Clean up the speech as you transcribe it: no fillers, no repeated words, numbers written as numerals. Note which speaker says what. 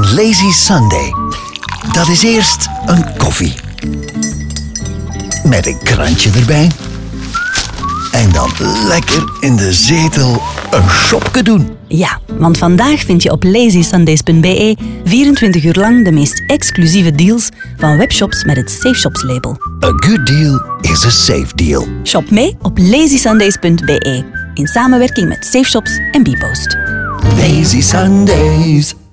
Speaker 1: Een lazy Sunday. Dat is eerst een koffie. Met een krantje erbij. En dan lekker in de zetel een shopje doen.
Speaker 2: Ja, want vandaag vind je op lazysundays.be 24 uur lang de meest exclusieve deals van webshops met het Safe Shops label.
Speaker 1: A good deal is a safe deal.
Speaker 2: Shop mee op lazysundays.be in samenwerking met Safe Shops en Bpost.
Speaker 1: Lazy Sundays.